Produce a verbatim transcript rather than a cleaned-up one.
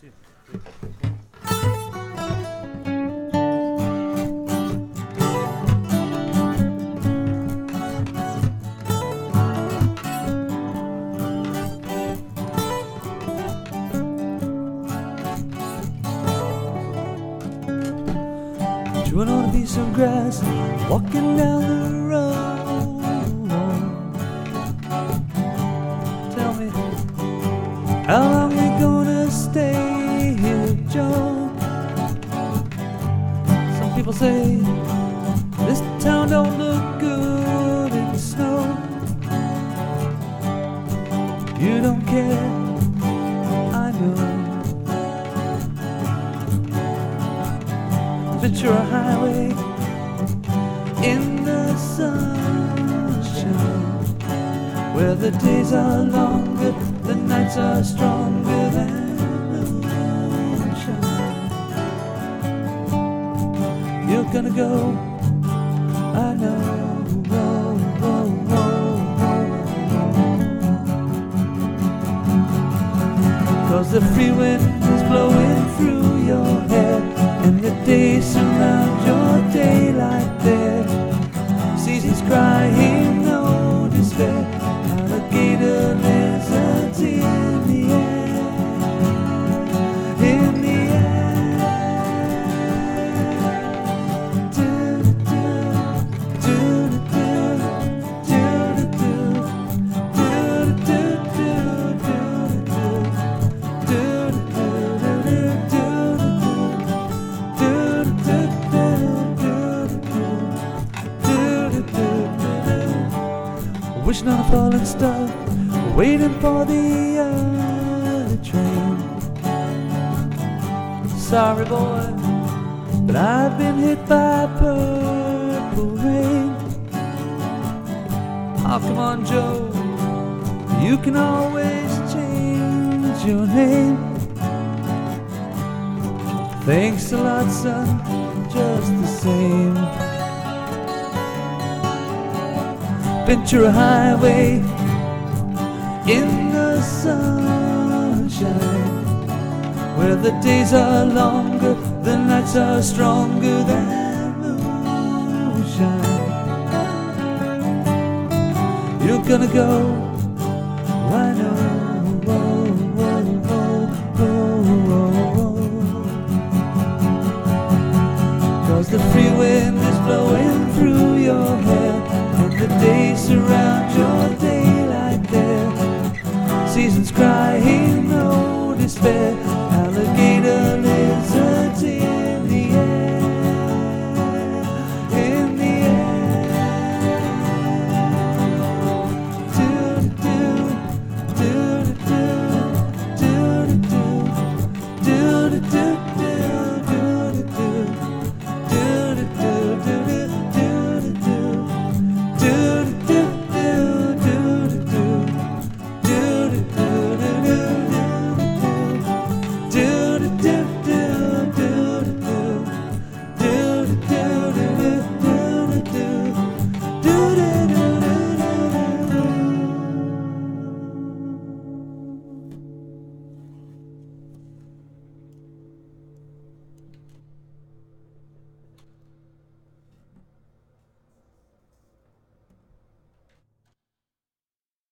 two, three. Chewing on a piece of grass, walking down the road. Tell me, how long you gonna stay here, Joe? Some people say this town don't look good in snow. You don't care, I know. Ventura Highway in the sunshine, where the days are longer, the nights are stronger than moonshine. You're gonna go, I know. Whoa, whoa, whoa, whoa. Cause the free wind is blowing through your hair, and the days surround your daylight there. Seasons crying, no despair. Alligator lizards in the air, in the air. Do do do do do do do do do do wishing on a falling star, waiting for the early train. Sorry boy, but I've been hit by purple rain. Oh come on Joe, you can always change your name. Thanks a lot son, just the same. Ventura Highway in the sunshine, where the days are longer, the nights are stronger than moonshine. You're gonna go, I know. Whoa, whoa, whoa, whoa, whoa. Cause the free wind is blowing through your hair, and the days surround